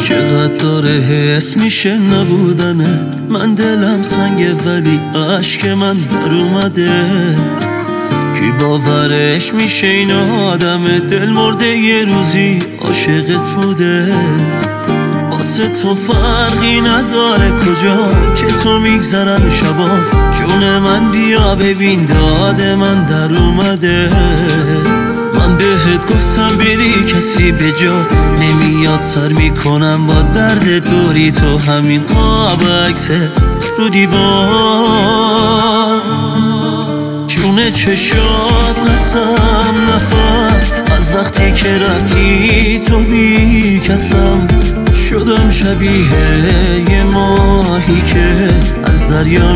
چقدر داره حس میشه نبودنت. من دلم سنگه ولی عشق من در اومده. کی باورش میشه این آدم دل مرده یه روزی عاشقت بوده. واسه تو فرقی نداره کجا که تو میگذرن شبا. جون من بیا ببین داد من در اومده. من بهت گفتم بری کسی به جا نمیاد. سر میکنم با درد دوری تو همین قاب عکسه رو دیوار. جون چشات قسم نفس از وقتی که رفتی تو بی کسم. شدم شبیه یه ماهی که از دریا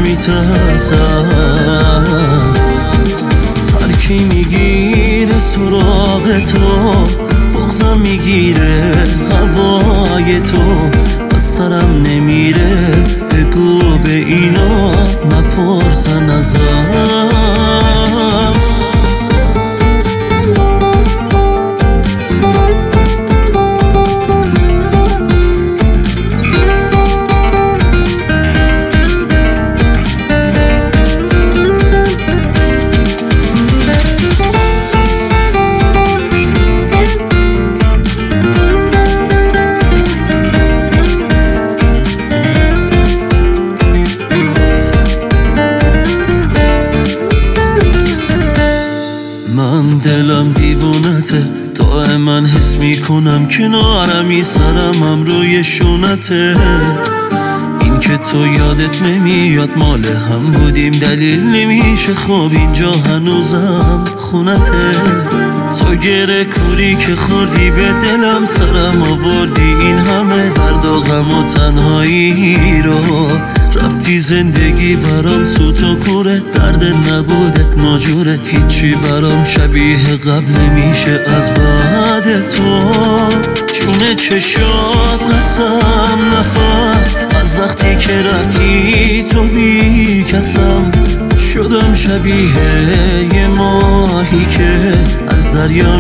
میترسم. هر کی میگیره سراغ تو بغضم میگیره هوای تو. از سرم نمیره بگو به اینا نپرسن ازم. من دلم دیوونته دائما حس میکنم کنارمی سرم روی شونته. این که تو یادت نمیاد مال هم بودیم دلیل نمیشه. خب اینجا هنوزم خونته. تو گره کوری که خوردی به دلم سرم آوردی. این همه درد و غم و تنهایی رو رفتی زندگی برام سوت و کوره. درد نبودت ناجوره هیچی برام شبیه قبل نمیشه از بعد تو. جون چشات قسم نفس از وقتی که رفتی تو بی کسم. شدم شبیه یه ماهی که از دریا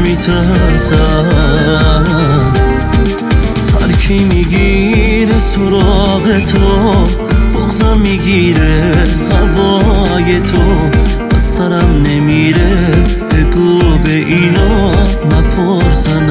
میترسم. هر کی میگیره سراغ تو بغضم میگیره هوای تو. از سرم نمیره بگو به اینا نپرسن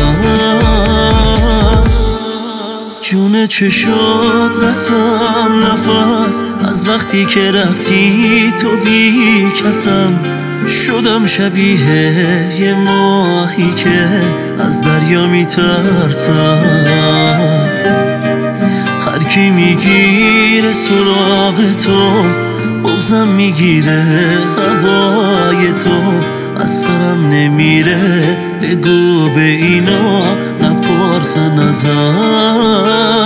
ازم. جون چشات قسم نفس از وقتی که رفتی تو بی کسم. شدم شبیه یه ماهی که از دریا میترسم. هر کی میگیره سراغ تو بغضم میگیره هوای تو. از سرم نمیره بگو به اینا نپرسن ازم.